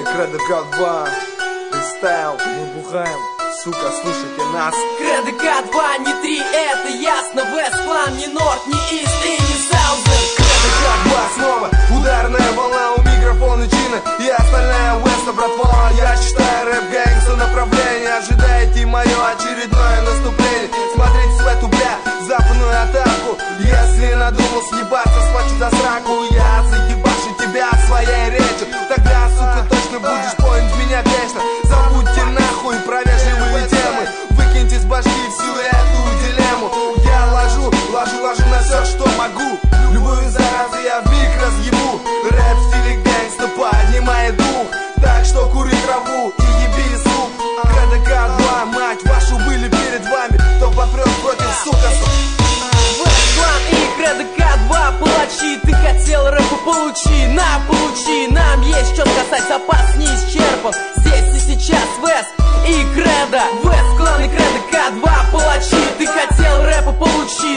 Кредо К2, фристайл, мы бухаем, сука, слушайте нас. Кредо К2, не 3, это ясно. Вест-клан, не Норд, не Ист и не Саузен. Кредо К2 снова, ударная волна, у микрофона Чина и остальная Веста, братва. Я считаю рэп гэнгста направление, ожидаете мое очередное наступление. Смотрите в эту, бля, западную атаку. Если надумал съебаться, схвачу за сраку. Я заебашу тебя своей речью, тогда, сука, точно будешь поинт меня вечно. Забудьте нахуй про вежливые темы, выкиньте с башки всю эту дилемму. Я ложу на все, что могу. Любую заразу я вмиг разъебу. Рэп в стиле гэнгста поднимает дух, так что кури траву и еби звук. Кредо К2, мать вашу, были перед вами, кто попрет против, сука. Вест-клан и Кредо К2, палачи, ты хотел рэпа, получи, нам есть что сказать, запас не исчерпан. Здесь и сейчас Вест и Кредо. Вест-клан и Кредо К2, палачи, ты хотел рэпа, получи,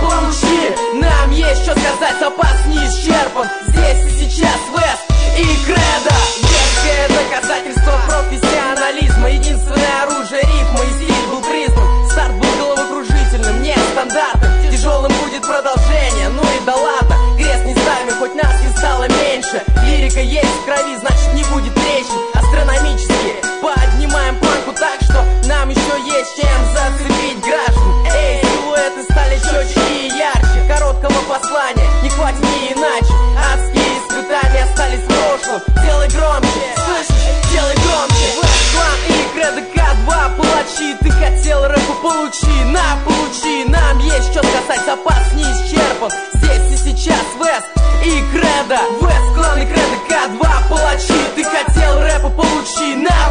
нам есть что сказать, запас не исчерпан. Здесь и сейчас Вест и Кредо. Детское доказательство профессионализма, единственное оружие рифма и стиль был признан. Старт был головокружительным, нестандартным, тяжелым будет продолжение, ну и да ладно. Крест не ставим, хоть нас не стало меньше. Лирика есть в крови, значит не будет трещин. Астрономически поднимаем планку так, что нам еще есть чем зацепить граждан. Эй, силуэты стали четче и ярче, короткого послания не хватит не иначе. Адские испытания остались в прошлом. Делай громче, слышишь? Делай громче. Вест-клан и Кредо К2, палачи, ты хотел рэпа, получи, нам есть что сказать, запас не исчерпан. Здесь и сейчас Вест и Кредо. Вест-клан и Кредо К2, палачи, ты хотел рэпа, получи,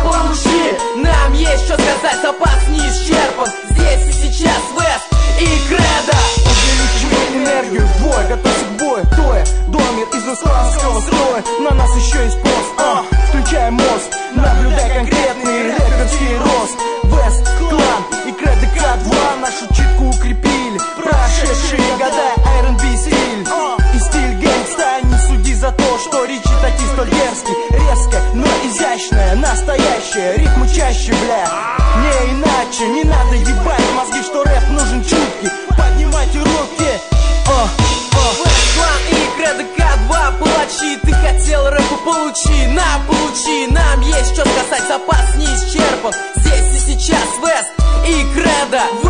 нам есть что сказать, запас не исчерпан. Здесь и сейчас Вест и Кредо. Увеличивай энергию вдвое, готовься к бою, тоя домер из исландского строя. На нас еще есть пост, включаем мост, наблюдай конкретный рэперский рост. Вест-клан и Кредо К2 нашу читку укрепили прошедшие года. R&B стиль и стиль гэнгста, не суди за то, что речи такие столь дерзкие. Резко, но изящная, настоящая, ритмы чаще, бля. Не иначе, не надо ебать мозги, что рэп нужен чуткий. Поднимайте руки. Вест-клан и Кредо К2, палачи, ты хотел рэпа, получи, нам есть что сказать, запас не исчерпан. Здесь и сейчас Вест и Кредо.